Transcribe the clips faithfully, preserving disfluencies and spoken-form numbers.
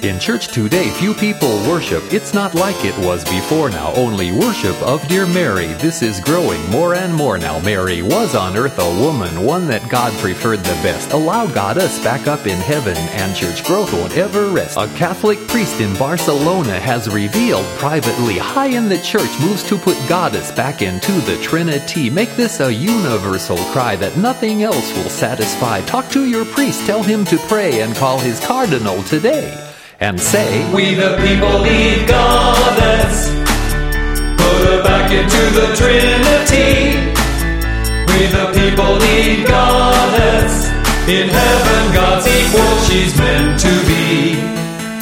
In church today, few people worship. It's not like it was before now. Only worship of dear Mary. This is growing more and more now. Mary was on earth a woman, one that God preferred the best. Allow Goddess back up in heaven, and church growth won't ever rest. A Catholic priest in Barcelona has revealed privately, high in the church moves to put Goddess back into the Trinity. Make this a universal cry that nothing else will satisfy. Talk to your priest, tell him to pray, and call his cardinal today. And say, we the people need Goddess. Put her back into the Trinity. We the people need Goddess. In heaven, God's equal, she's meant to be.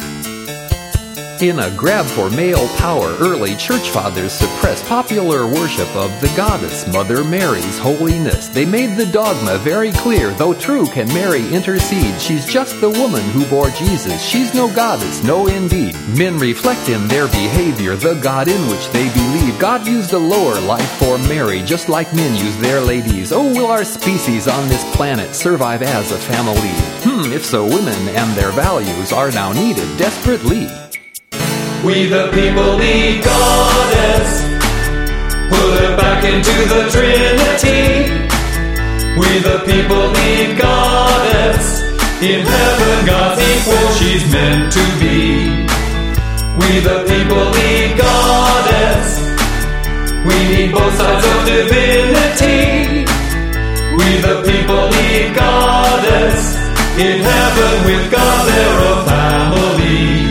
In a grab for male power, early church fathers suppressed popular worship of the goddess, Mother Mary's holiness. They made the dogma very clear, though true can Mary intercede. She's just the woman who bore Jesus. She's no goddess, no indeed. Men reflect in their behavior the God in which they believe. God used a lower life for Mary, just like men use their ladies. Oh, will our species on this planet survive as a family? Hmm, if so, women and their values are now needed desperately. We the people need Goddess. Put her back into the Trinity. We the people need Goddess. In heaven, God's equal, she's meant to be. We the people need Goddess. We need both sides of divinity. We the people need Goddess. In heaven, with God, they're a family.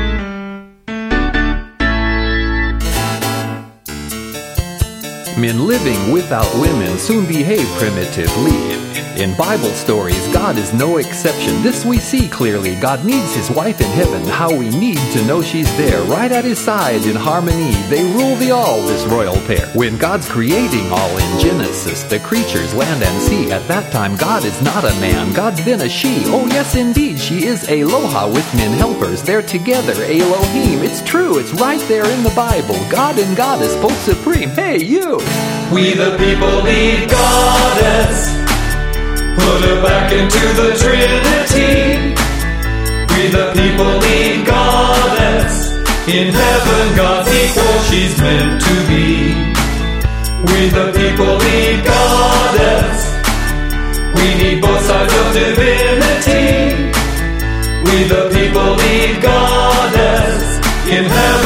Men living without women soon behave primitively. In Bible stories, God is no exception. This we see clearly. God needs his wife in heaven. How we need to know she's there, right at his side in harmony. They rule the all, this royal pair. When God's creating all in Genesis, the creatures, land and sea, at that time God is not a man, God's then a she. Oh yes, indeed, she is Aloha with men helpers. They're together, Elohim. It's true, it's right there in the Bible. God and Goddess, both supreme. Hey, you! We the people need Goddess. Put her back into the Trinity. We the people need Goddess. In heaven, God's equal, she's meant to be. We the people need Goddess. We need both sides of divinity. We the people need Goddess. In heaven,